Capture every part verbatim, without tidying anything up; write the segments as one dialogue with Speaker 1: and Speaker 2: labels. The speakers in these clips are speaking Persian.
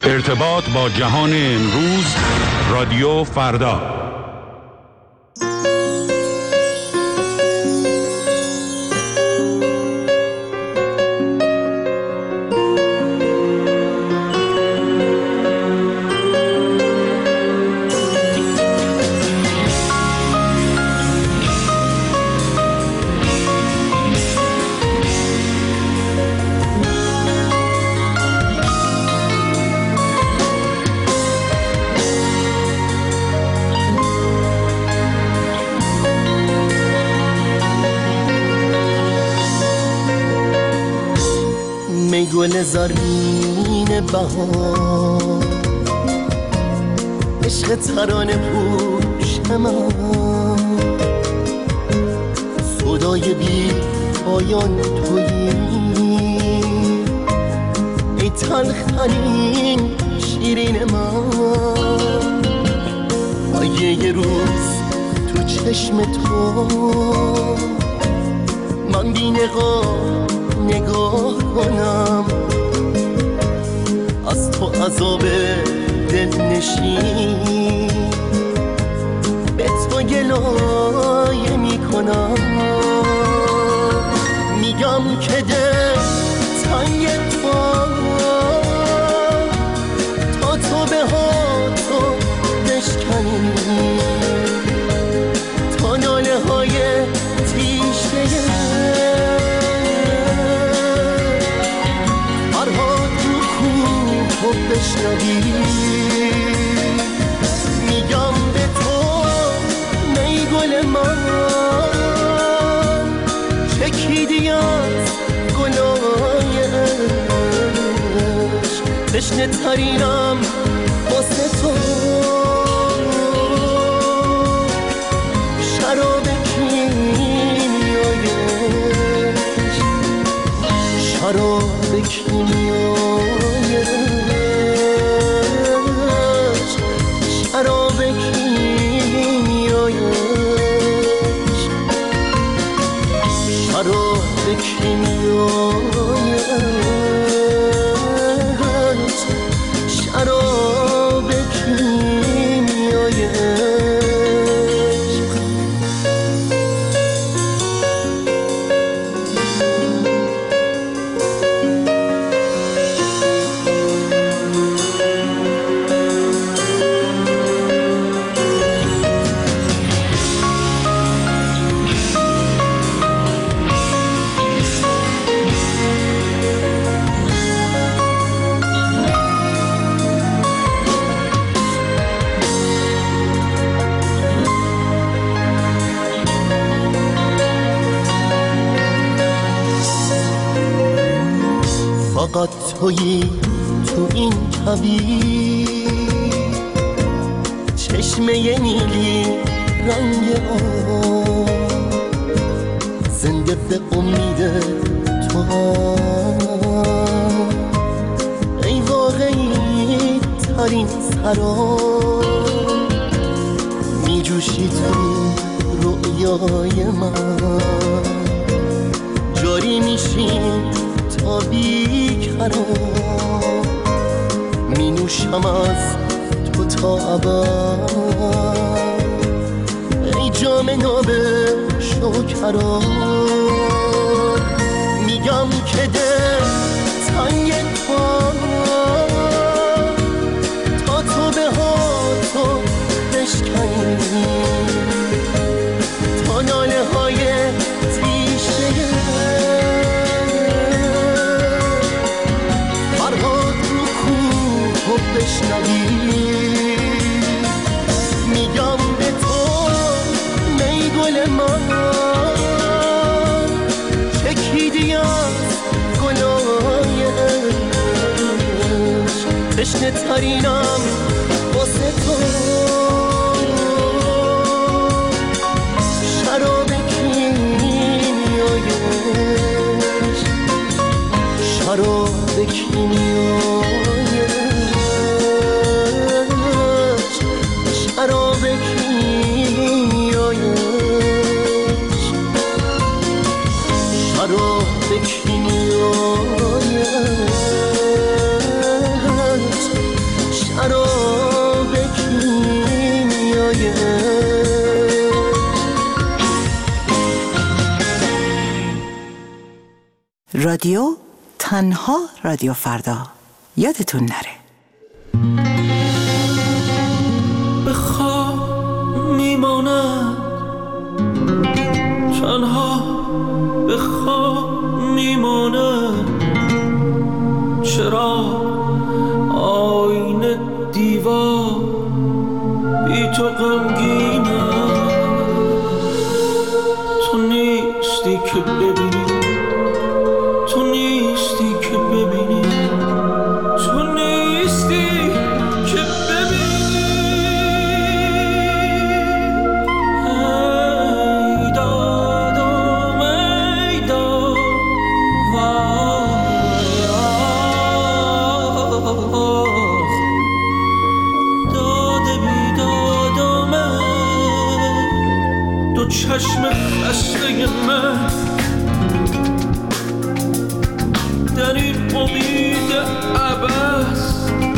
Speaker 1: ارتباط با جهان امروز، رادیو فردا.
Speaker 2: گل زرین بهار، عشق ترانه پوش من، صدای بی پایان تویی، ای تلخترین شیرین من. اگه یه روز تو چشم تو من بی نقاب نگاه کنم، از تو عذاب دل نشین به تو گلایه میکنم. میگم که دل تنگ تو، تا تو به ها تو بشکنی، تا ناله های تیشه بشنوی. میگم به تو ای گل من، چکیدی از گلای عشق، تشنه ترینم واسه تو. شراب کیمیای عشق، شراب کیمیای عشق، شراب کیمیای عشق، شراب کیمیای عشق، شراب کیمیای عشق. فقط تویی تو این کویر، چشمه نیلی رنگ آب، زنده به امید تو. ای واقعی ترین سراب، می جوشی توی رویای من، جاری میشی تا بیکران، می نوشم از تو تا ابد. ای جام ناب شکران، میگم که دل تنگ تو، تا تو به ها تو بشکنی، تا ناله های تیشه بشنوی. میگم به تو ای گل من، چکیدی از گلای عشق، تشنه ترینم واسه تو. شراب کیمیای عشق، شراب کیمیای عشق، شراب کیمیای عشق، شراب کیمیای عشق،
Speaker 3: رادیو، تنها رادیو فردا. یادتون نره.
Speaker 4: به خواب میماند، تنها به خواب میماند. چرا آینه دیوار بی تو غمگینه؟ تو نیستی که ببینی، تو نیستی که ببینی، تو نیستی که ببینی. ای دادم ای داد وای آخ، داد بیدادم دو چشم خسته من در این امید عبث،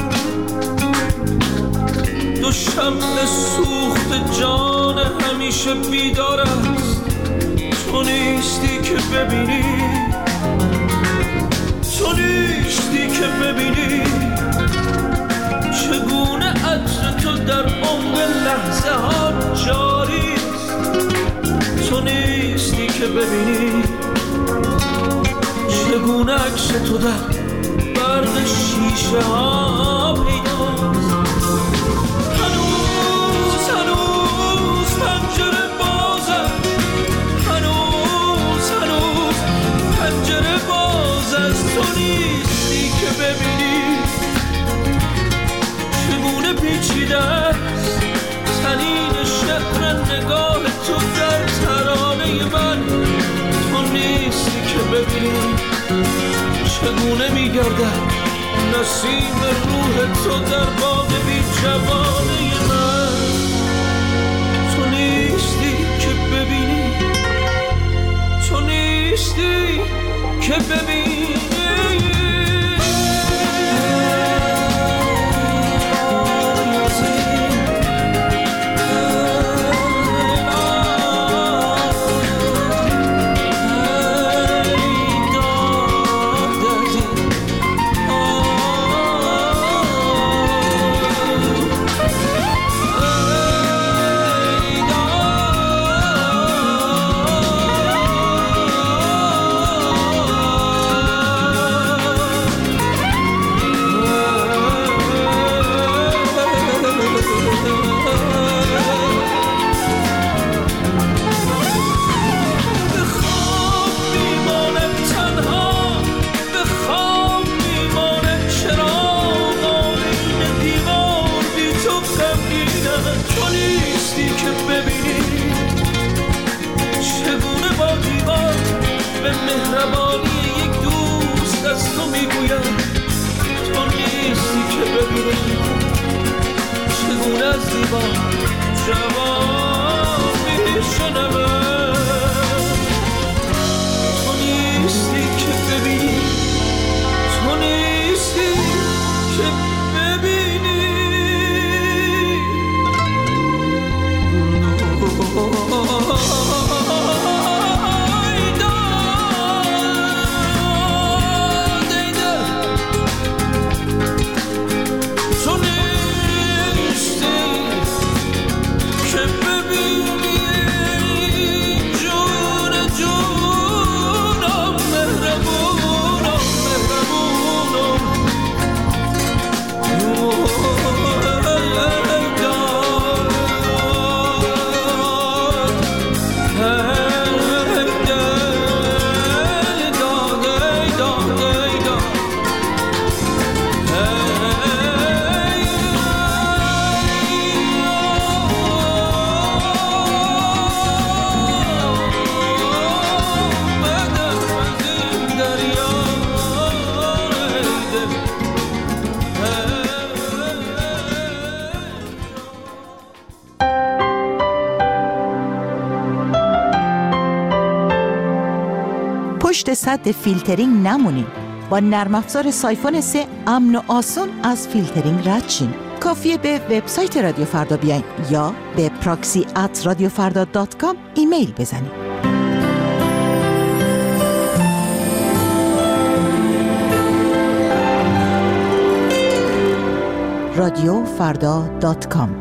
Speaker 4: دو شمع سوخت جان همیشه بیدار است. تو نیستی که ببینی، تو نیستی که ببینی چگونه عطر تو در عمق لحظه ها جاری است. تو نیستی که ببینی چگونه عکس تو در برق شیشه ها پیداست. هنوز هنوز پنجره بازه، هنوز هنوز پنجره باز است. تو نیستی که ببینی چگونه پیچیده است طنین شعر نگاه تو در ترانه من. تو نیستی که ببینی چگونه میگردد نسیم روح تو در باغ بی جوانه من. تو نیستی که ببینی، تو نیستی که ببینی.
Speaker 3: پشت سد فیلترینگ نمونین. با نرم افزار سایفون سه امن و آسون از فیلترینگ رد شین. کافیه به وبسایت رادیو فردا بیاین یا به پراکسی ات رادیو فردا دات کام ایمیل بزنید. رادیو فردا دات کام.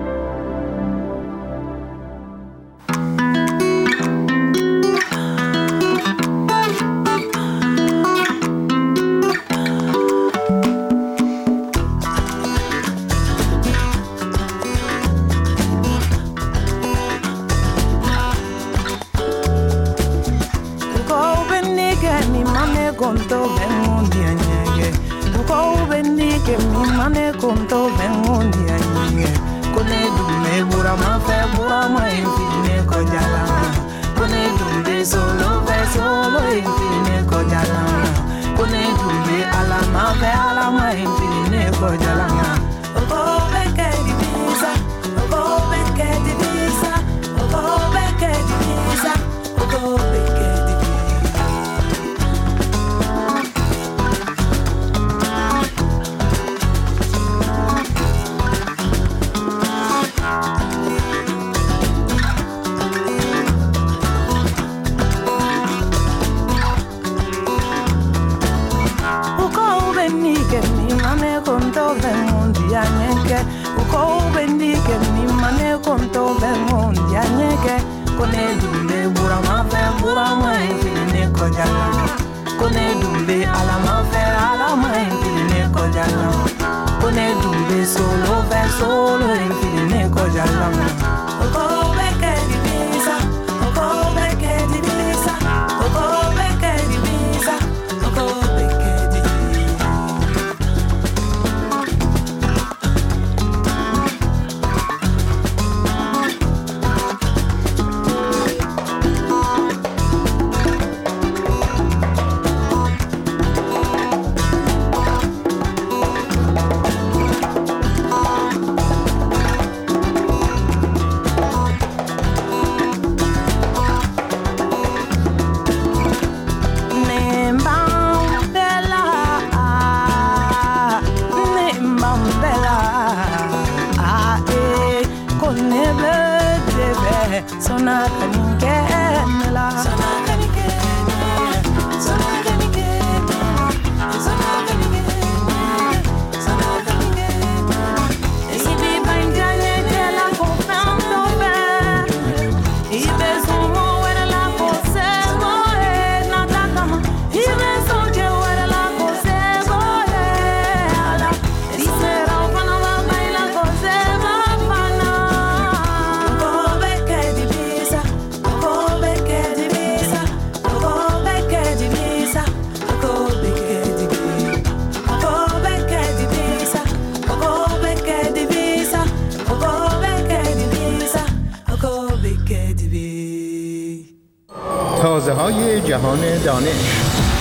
Speaker 5: تازه های جهان دانش.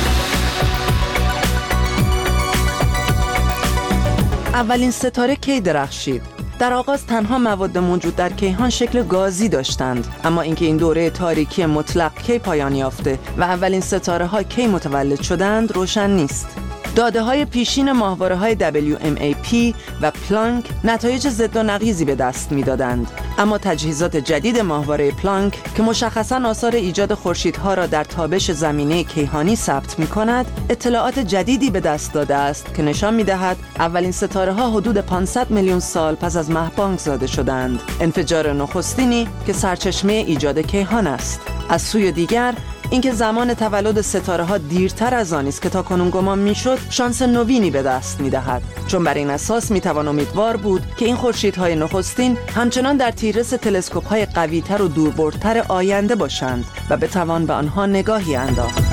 Speaker 6: اولین ستاره کی درخشید؟ در آغاز تنها مواد موجود در کیهان شکل گازی داشتند، اما اینکه این دوره تاریکی مطلق کی پایان یافته و اولین ستاره ها کی متولد شدند روشن نیست. داده های پیشین ماهواره های دبلیو ام ای پی و پلانک نتایج ضد و نقیضی به دست می دادند، اما تجهیزات جدید ماهواره پلانک که مشخصاً آثار ایجاد خورشیدها را در تابش زمینه کیهانی ثبت می کند، اطلاعات جدیدی به دست داده است که نشان می دهد اولین ستاره ها حدود پانصد میلیون سال پس از ماه بانگ زاده شدند، انفجار نخستینی که سرچشمه ایجاد کیهان است. از سوی دیگر اینکه زمان تولد ستاره ها دیرتر از آنی است که تاکنون گمان میشد، شانس نوینی به دست میدهد، چون بر این اساس میتوان امیدوار بود که این خورشیدهای نخستین همچنان در تیررس تلسکوپ های قویتر و دوربردتر آینده باشند و بتوان به آنها نگاهی انداخت.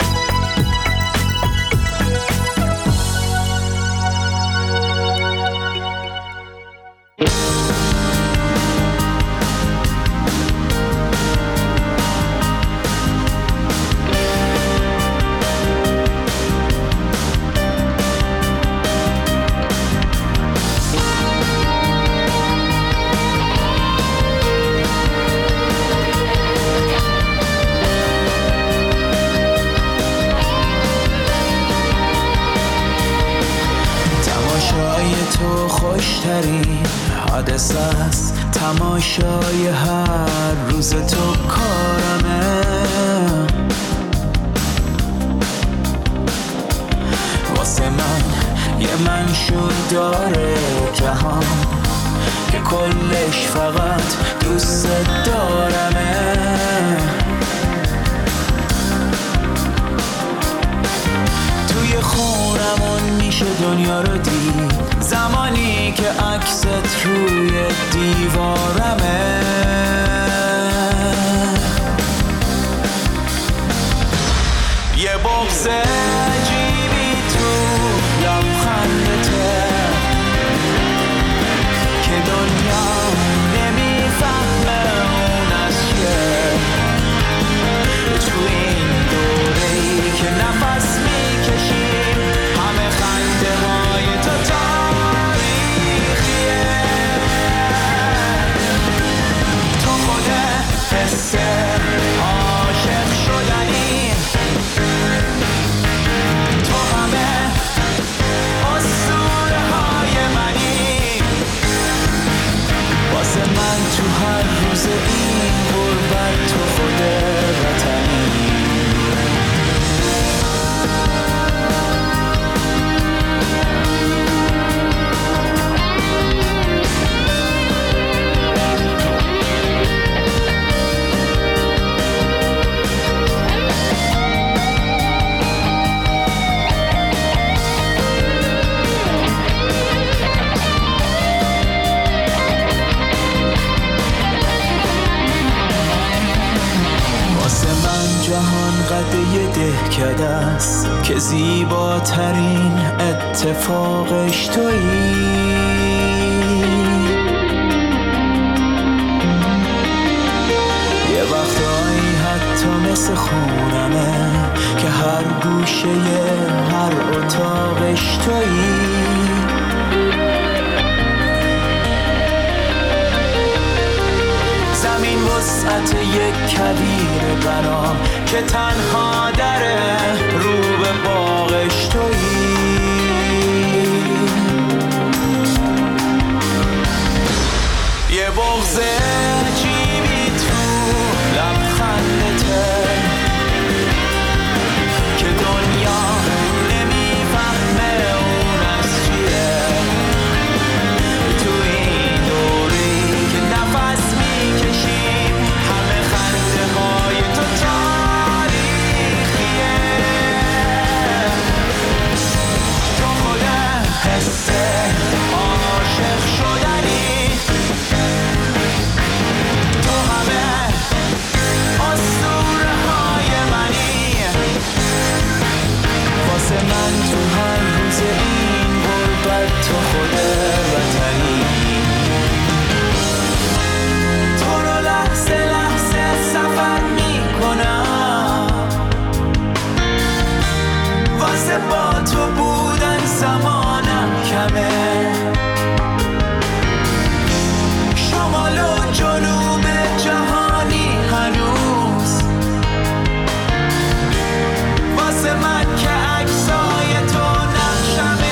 Speaker 7: حادثه است تماشای هر روز تو کارمه، واسه من یه منشور داره جهان که کلش فقط دوست دارمه. توی خونمون میشه دنیا رو دید زمانی که عکست روی دیوارمه. یه بغض عجیبی تو لبخندته که دنیا نمیفهمه اون از چیه. تو این دوره‌ای که نفس میکشیم همه خنده های تو تاریخیه. تو خود حس عاشق شدنی، تو همه اسطوره های منی. واسه من تو هر روز این غربت تو خود وطنی. قده دهکده است که زیباترین اتفاقش تویی. یه وقتایی حتی مثل خونمه که هر گوشه هر اتاقش تویی. زمین وسعت یک کویر بنا که تنها دره رو به باغش تویی. یه بغض عجیبی تو لبخندته که دنیا نمیفهمه اون از چیه. تو این دوری که نفس میکشیم همه خنده های تو تاریخیه. تو خود حس عاشق شدنی، تو همه اسطوره های منی. واسه من تو هر روز این غربت تو خود وطنی. تو رو لحظه لحظه سفر میکنم واسه با تو بودن زمانم کمه. شمال و جنوب جهانی هنوز واسه من که عکسای تو نقشمه.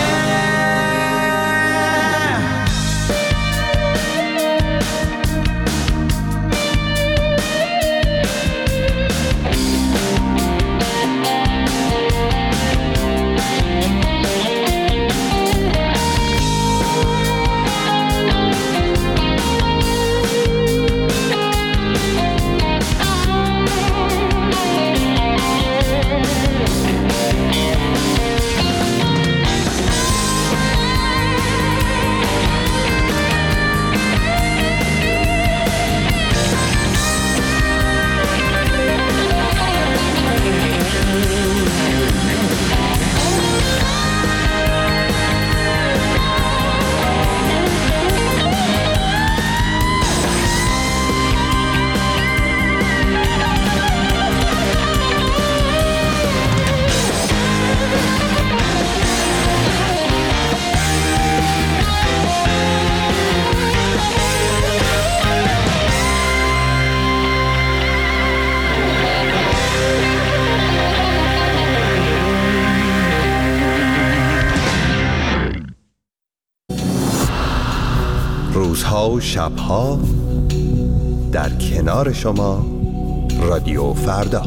Speaker 2: روزها و شبها در کنار شما رادیو فردا.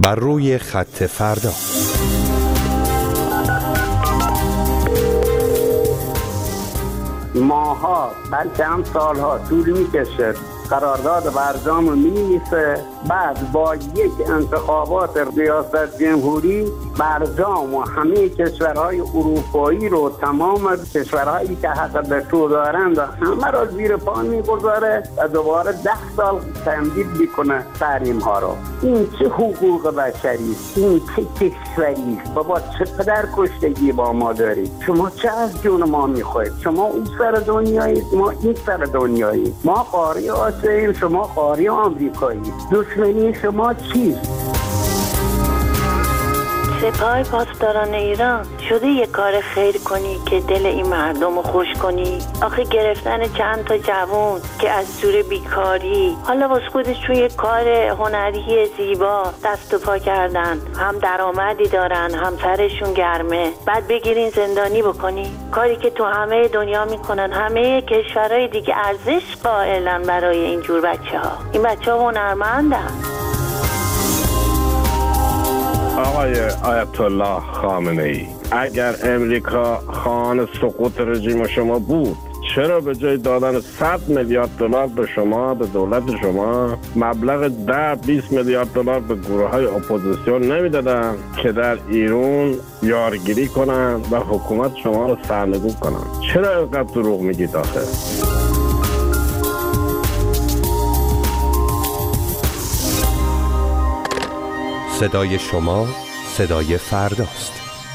Speaker 8: بر روی خط فردا.
Speaker 9: ماها بلکه هم سالها طول میکشه قرارداد برجام رو می‌نویسه، بعد با یک انتخابات ریاست جمهوری برجام و همه کشورهای اروپایی رو، تمام کشورهایی که حق به تو دارند همه را زیر پا میگذاره و دوباره ده سال تمدید میکنه تحریم ها رو. این چه حقوق بشری است؟ این چه کشوری است؟ بابا چه پدر کشتگی با ما دارید؟ شما چه از جون ما میخواید؟ شما اون سر دنیایید، ما این سر دنیایید. ما قاره آسیاییم، شما قاره آمریکایی. دشمنی شما چیست؟
Speaker 10: سپاه پاسداران ایران شده یه کار خیر کنی که دل این مردم رو خوش کنی؟ آخه گرفتن چند تا جوون که از زور بیکاری حالا واسه خودشون یه کار هنری زیبا دست و پا کردن، هم درآمدی دارن هم سرشون گرمه، بعد بگیرین زندانی بکنی؟ کاری که تو همه دنیا میکنن، همه کشورهای دیگه ارزش قائلن برای این جور بچه ها. این بچه ها هنرمندن.
Speaker 11: آقای آیت الله خامنه ای، اگر امریکا خواهان سقوط رژیم شما بود، چرا به جای دادن صد میلیارد دلار به شما، به دولت شما، مبلغ ده بیست میلیارد دلار به گروه های اپوزیسیون نمیدادن که در ایران یارگیری کنن و حکومت شما رو سرنگون کنن؟ چرا اینقدر دروغ میگید آخه؟
Speaker 8: صدای شما صدای فرداست.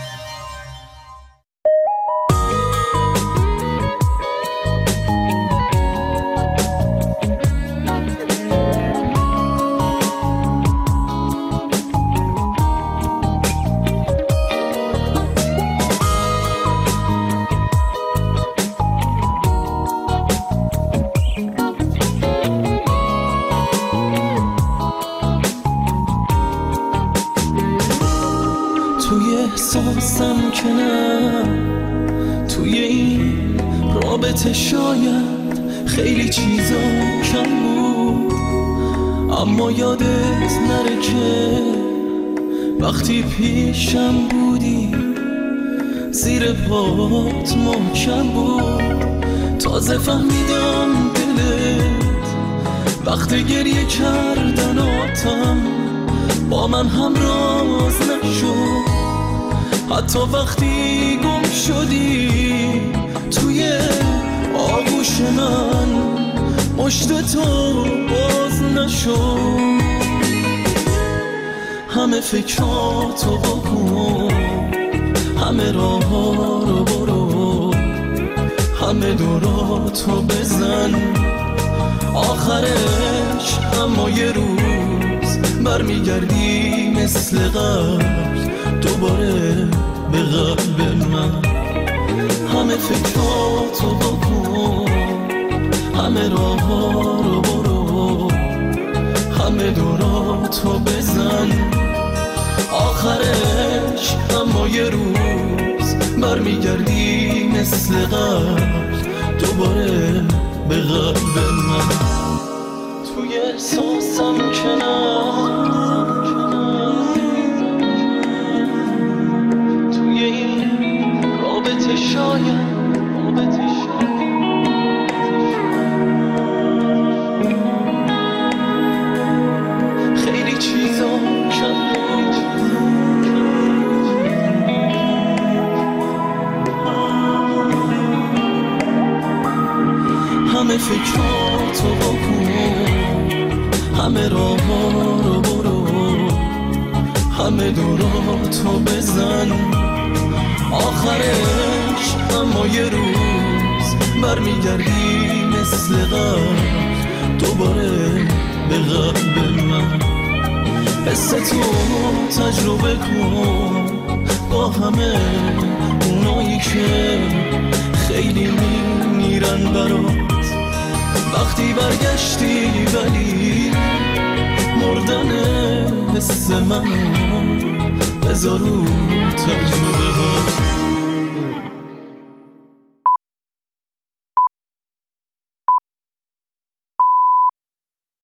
Speaker 4: احساسم که نه توی این رابطه شاید خیلی چیزا کم بود، اما یادت نره که وقتی پیشم بودی زیر پات محکم بود. تازه فهمیدم دلت وقتی گریه کردن آتم با من همراز نشد، حتی وقتی گم شدی توی آغوش من مشت تو باز نشد. همه فکراتو بکن، همه راه ها رو برو، همه دوراتو بزن، آخرش اما یه روز برمیگردی مثل قبل دوباره به قلب من. همه فکراتو بکن، همه راه ها رو برو، همه دوراتو بزن، آخرش اما یه روز برمیگردی مثل قبل دوباره به قلب من. توی احساسم که نه توی این رابطه شاید رابطه شاید خیلی چیزا کم بود، همه فکراتو بکن، همه راه ها رو برو، همه دوراتو بزن، آخرش اما یه روز برمیگردی مثل قبل دوباره به قلب من. حس تو تجربه کن با همه اونایی که خیلی میمیرن برات، وقتی برگشتی ولی مردن حس منو بذار رو تجربه ها.